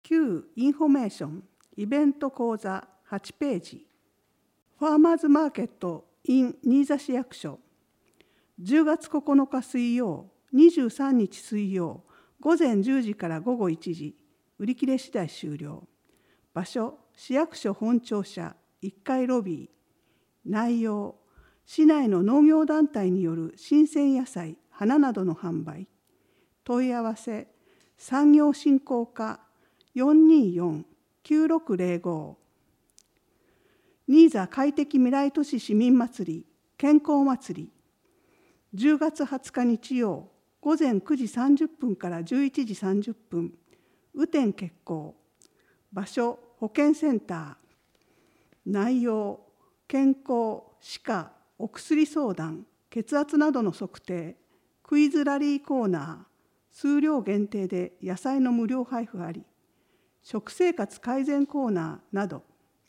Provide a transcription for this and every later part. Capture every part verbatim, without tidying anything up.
旧インフォメーションイベント講座はちページ、ファーマーズマーケット in 新座市役所、じゅうがつここのか水曜、にじゅうさんにち水曜、午前じゅうじから午後いちじ、売り切れ次第終了。場所、市役所本庁舎いっかいロビー。内容、市内の農業団体による新鮮野菜、花などの販売。問い合わせ、産業振興課 よんにーよんきゅうろくゼロご。新座快適未来都市市民祭り健康祭り、じゅうがつはつか日曜、午前くじさんじゅっぷんからじゅういちじさんじゅっぷん、雨天決行。場所、保健センター。内容、健康、歯科、お薬相談、血圧などの測定、クイズラリーコーナー、数量限定で野菜の無料配布あり、食生活改善コーナーなど。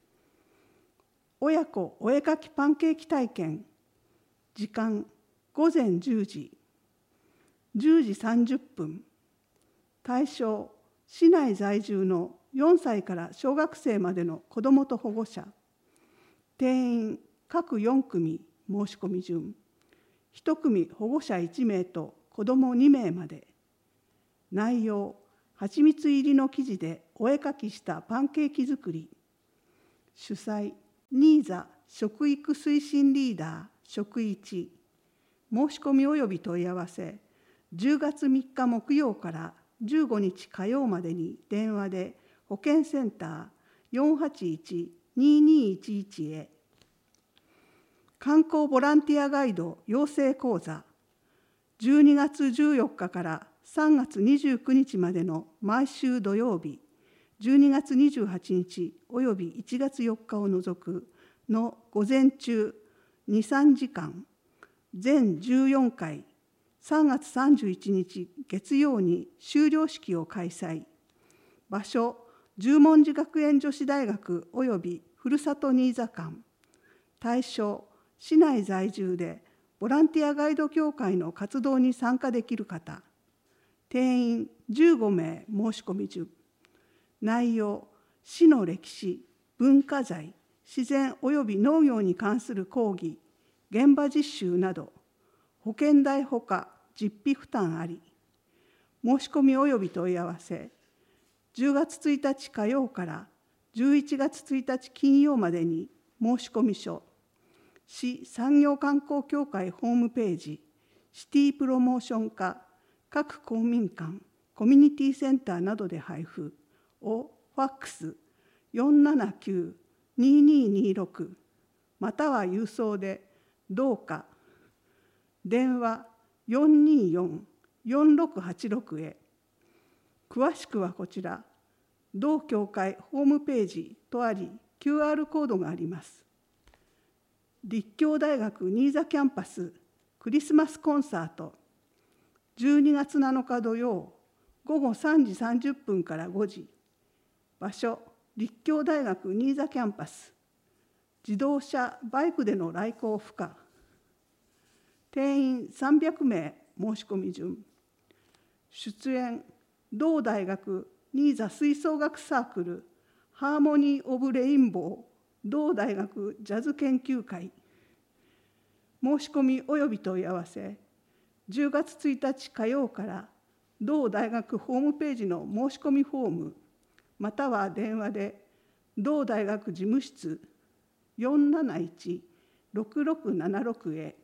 親子お絵描きパンケーキ体験。時間、午前じゅうじ、じゅうじさんじゅっぷん。対象、市内在住のよんさいから小学生までの子どもと保護者。定員、各よんくみ申し込み順。いち組保護者いちめいと子どもにめいまで。内容、蜂蜜入りの生地でお絵描きしたパンケーキ作り。主催、新座食育推進リーダー食一。申し込み及び問い合わせ、じゅうがつみっか木曜からじゅうごにち火曜までに電話で保健センター よんはちいちにーにーいちいち へ。観光ボランティアガイド養成講座、じゅうにがつじゅうよっかからさんがつにじゅうくにちまでの毎週土曜日、じゅうにがつにじゅうはちにちおよびいちがつよっかを除くの午前中に、さんじかん、全じゅうよんかい、さんがつさんじゅういちにち月曜に修了式を開催。場所、十文字学園女子大学およびふるさと新座館。対象、市内在住でボランティアガイド協会の活動に参加できる方。定員じゅうごめい申し込み順。内容、市の歴史、文化財、自然および農業に関する講義、現場実習など、保険代ほか実費負担あり。申し込みおよび問い合わせ、じゅうがつついたち火曜からじゅういちがつついたち金曜までに申し込み書、市産業観光協会ホームページ、シティプロモーション課、各公民館、コミュニティセンターなどで配布をファックス よんななきゅうにーにーにーろく または郵送でどうか。電話 よんにーよんよんろくはちろく へ。詳しくはこちら、同協会ホームページとあり、キューアール コードがあります。立教大学新座キャンパスクリスマスコンサート、じゅうにがつなのか土曜、ごごさんじさんじゅっぷんからごじ。場所、立教大学新座キャンパス。自動車、バイクでの来校不可。定員さんびゃくめい申し込み順。出演、同大学新座吹奏楽サークルハーモニー・オブ・レインボー同大学ジャズ研究会。申し込みおよび問い合わせ、じゅうがつついたち火曜から同大学ホームページの申し込みフォーム、または電話で同大学事務室 よんなないちろくろくななろく へ。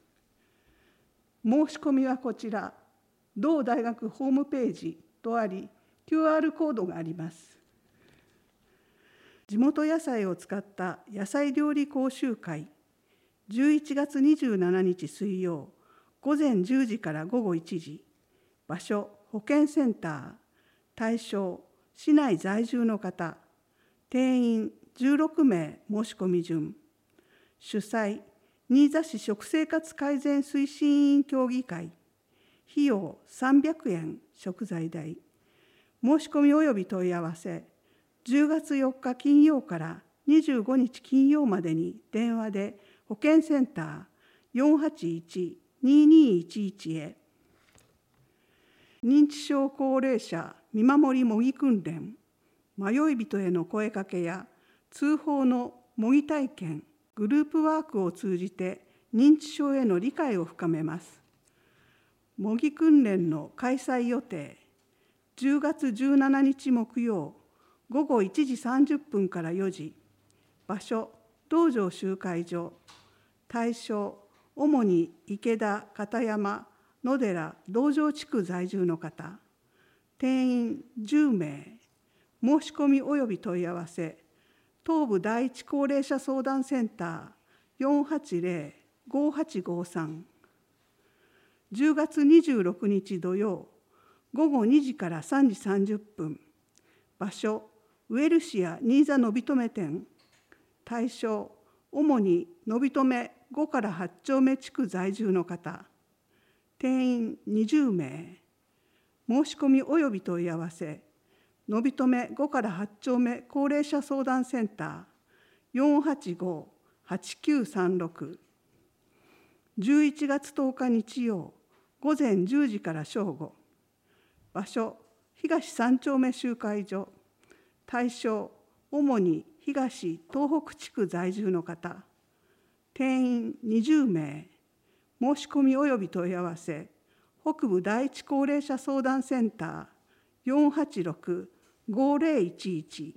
申し込みはこちら、同大学ホームページとあり、キューアール コードがあります。地元野菜を使った野菜料理講習会、じゅういちがつにじゅうしちにち水曜、午前じゅうじから午後いちじ。場所、保健センター。対象、市内在住の方。定員じゅうろくめい申し込み順。主催、新座市食生活改善推進委員協議会。費用さんびゃくえん食材代。申し込みおよび問い合わせ、じゅうがつよっか金曜からにじゅうごにち金曜までに電話で保健センター よんはちいちにーにーいちいち へ。認知症高齢者見守り模擬訓練、 迷い人への声かけや通報の模擬体験、グループワークを通じて認知症への理解を深めます。模擬訓練の開催予定、じゅうがつじゅうしちにち木曜、ごごいちじさんじゅっぷんからよじ、場所、道場集会所、対象、主に池田、片山、野寺、道場地区在住の方、定員じゅうめい、申し込み及び問い合わせ、東部第一高齢者相談センター よんはちゼロ ごはちごさん。じゅうがつにじゅうろくにち土曜、ごごにじからさんじさんじゅっぷん、場所、ウエルシア新座のびとめ店、対象、主にのびとめごからはち丁目地区在住の方、定員にじゅうめい、申し込み及び問い合わせ、のびとめごからはち丁目高齢者相談センター よんはちご はちきゅうさんろく。じゅういちがつとおか日曜、午前じゅうじから正午、場所、東三丁目集会所、対象、主に東東北地区在住の方、定員にじゅうめい、申し込み及び問い合わせ、北部第一高齢者相談センター よんはちろく ごゼロいちいち。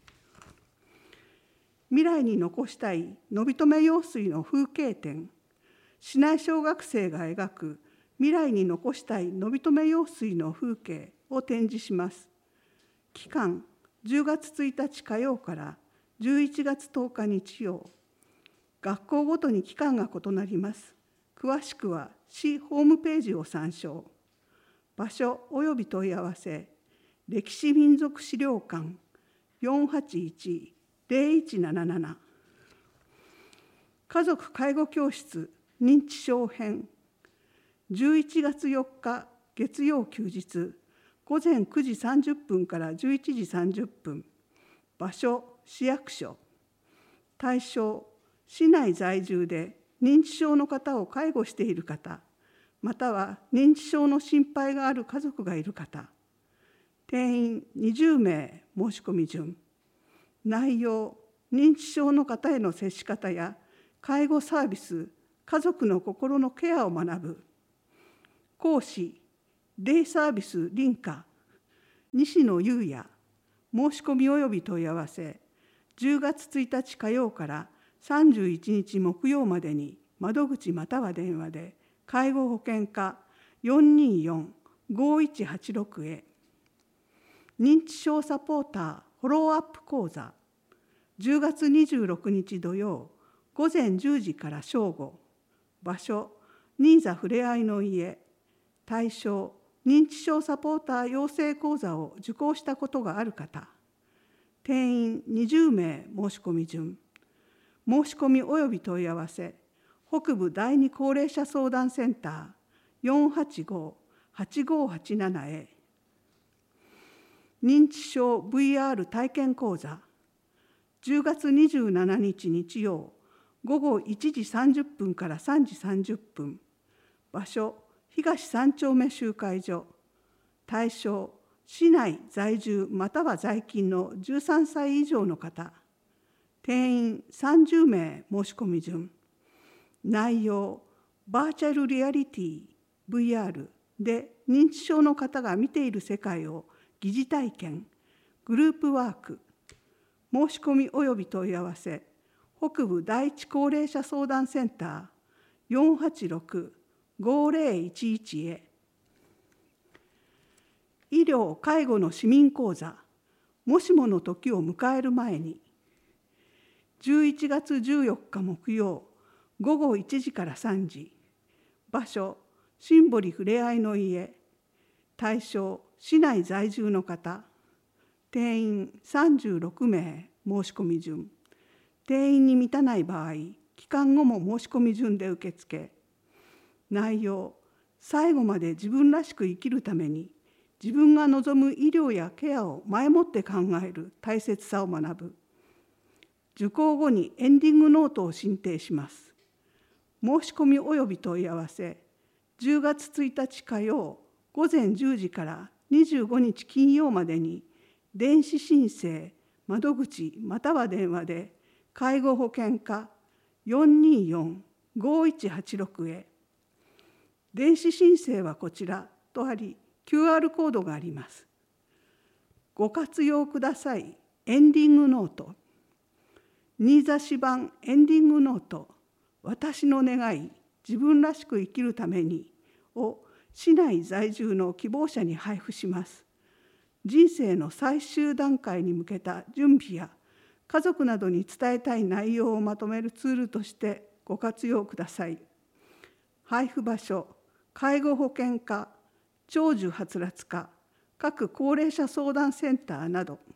未来に残したいのびとめ用水の風景展、市内小学生が描く未来に残したいのびとめ用水の風景を展示します。期間、じゅうがつついたち火曜からじゅういちがつとおか日曜。学校ごとに期間が異なります。詳しくは市ホームページを参照。場所および問い合わせ、歴史民族資料館 よんはちいち ゼロいちなななな。家族介護教室認知症編、じゅういちがつよっか月曜休日、午前くじさんじゅっぷんからじゅういちじさんじゅっぷん、場所市役所、対象市内在住で認知症の方を介護している方、または認知症の心配がある家族がいる方、定員にじゅうめい申し込み順、内容、認知症の方への接し方や介護サービス、家族の心のケアを学ぶ。講師、デイサービス林家、西野裕也、申し込み及び問い合わせ、じゅうがつついたち火曜からさんじゅういちにち木曜までに窓口または電話で介護保険課 よんにーよん ごいちはちろく へ。認知症サポーターフォローアップ講座、じゅうがつにじゅうろくにち土曜、午前じゅうじから正午、場所、新座ふれあいの家、対象、認知症サポーター養成講座を受講したことがある方、定員にじゅうめい申し込み順、申し込み及び問い合わせ、北部第二高齢者相談センター よんはちご はちごはちなな へ。認知症 ブイアール 体験講座、じゅうがつにじゅうしちにち日曜、ごごいちじさんじゅっぷんからさんじさんじゅっぷん、場所、東三丁目集会所、対象、市内在住または在勤のじゅうさんさい以上の方、定員さんじゅうめい申し込み順、内容、バーチャルリアリティ ブイアール で認知症の方が見ている世界を疑似体験、グループワーク、申し込み及び問い合わせ、北部第一高齢者相談センター よんはちろく ごゼロいちいち へ。医療・介護の市民講座、もしもの時を迎える前に、じゅういちがつじゅうよっか木曜、ごごいちじからさんじ、場所、シンボリふれあいの家、対象、市内在住の方、定員さんじゅうろくめい申し込み順、定員に満たない場合、期間後も申し込み順で受付。内容、最後まで自分らしく生きるために、自分が望む医療やケアを前もって考える大切さを学ぶ。受講後にエンディングノートを進呈します。申し込み及び問い合わせ、じゅうがつついたち火曜、午前じゅうじからにじゅうごにち金曜までに、 電子申請窓口または電話で介護保険課 よんにーよん ごいちはちろく へ。電子申請はこちらとあり、キューアール コードがあります。ご活用ください。エンディングノート。新座市版エンディングノート。私の願い、自分らしく生きるためにを市内在住の希望者に配布します。人生の最終段階に向けた準備や家族などに伝えたい内容をまとめるツールとしてご活用ください。配布場所、介護保険課、長寿はつらつ課、各高齢者相談センターなど、